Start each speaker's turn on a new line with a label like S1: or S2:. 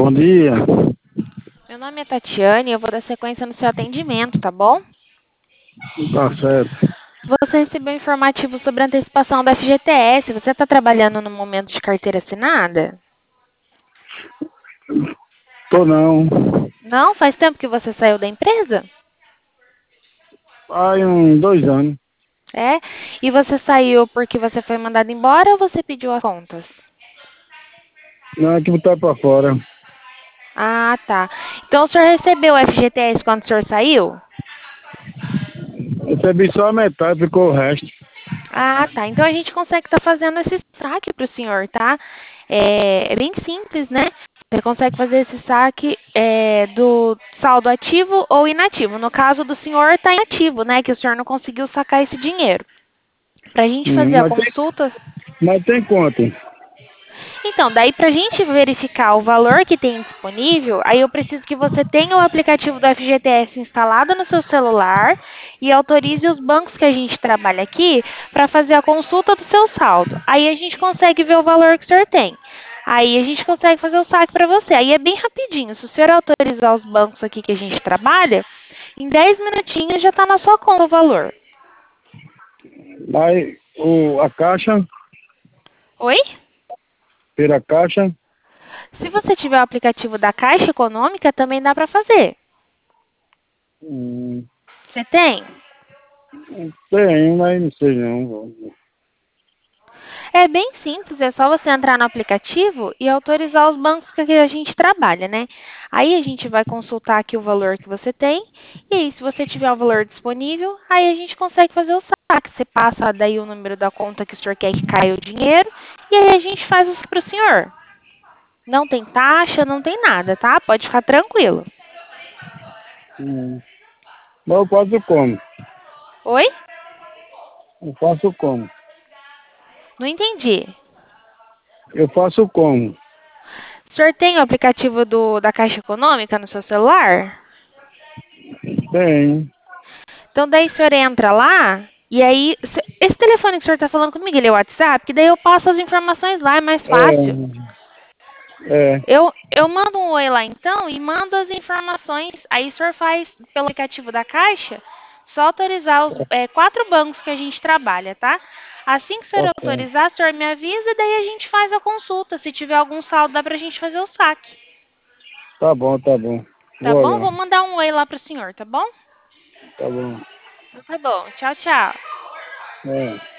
S1: Bom dia.
S2: Meu nome é Tatiane e eu vou dar sequência no seu atendimento, tá bom?
S1: Tá certo.
S2: Você recebeu um informativo sobre a antecipação da FGTS. Você está trabalhando no momento de carteira assinada?
S1: Tô não.
S2: Não? Faz tempo que você saiu da empresa?
S1: Faz uns 2 anos.
S2: É? E você saiu porque você foi mandado embora ou você pediu as contas?
S1: Não, é que botar pra fora.
S2: Ah, tá. Então o senhor recebeu o FGTS quando o senhor saiu?
S1: Recebi só a metade, ficou o resto.
S2: Ah, tá. Então a gente consegue estar fazendo esse saque para o senhor, tá? É bem simples, né? Você consegue fazer esse saque do saldo ativo ou inativo. No caso do senhor, está inativo, né? Que o senhor não conseguiu sacar esse dinheiro. Para a gente fazer a
S1: Mas tem,
S2: consulta.
S1: mas tem quanto?
S2: Então, daí para a gente verificar o valor que tem disponível, aí eu preciso que você tenha o aplicativo do FGTS instalado no seu celular e autorize os bancos que a gente trabalha aqui para fazer a consulta do seu saldo. Aí a gente consegue ver o valor que o senhor tem. Aí a gente consegue fazer o saque para você. Aí é bem rapidinho. Se o senhor autorizar os bancos aqui que a gente trabalha, em 10 minutinhos já está na sua conta o valor.
S1: Mas a caixa,
S2: Oi?
S1: pela caixa,
S2: Se você tiver o aplicativo da Caixa Econômica, também dá para fazer.
S1: hum,
S2: Você tem?
S1: tem, mas não sei não.
S2: É bem simples, é só você entrar no aplicativo e autorizar os bancos que a gente trabalha, né? Aí a gente vai consultar aqui o valor que você tem, e aí, se você tiver o valor disponível, aí a gente consegue fazer o saque. Você passa daí o número da conta que o senhor quer que caia o dinheiro, e aí a gente faz isso para o senhor. Não tem taxa, não tem nada, tá? Pode ficar tranquilo.
S1: Hum. Mas eu faço como?
S2: Oi?
S1: Eu faço como?
S2: Não entendi.
S1: Eu faço como?
S2: O senhor tem o aplicativo da Caixa Econômica no seu celular?
S1: Tem.
S2: Então, daí o senhor entra lá, e aí, esse telefone que o senhor está falando comigo, ele é o WhatsApp, que daí eu passo as informações lá, é mais fácil.
S1: É, é,
S2: Eu mando um oi lá então e mando as informações. Aí o senhor faz pelo aplicativo da Caixa, só autorizar os 4 bancos que a gente trabalha, tá? Assim que o senhor
S1: tá certo.
S2: autorizar, o senhor me avisa e daí a gente faz a consulta. Se tiver algum saldo, dá pra gente fazer o saque.
S1: Tá bom, tá bom.
S2: Tá
S1: Vou
S2: bom?
S1: olhar.
S2: Vou mandar um oi lá pro senhor, tá bom?
S1: Tá bom.
S2: Então tá bom. Tchau, tchau.
S1: É.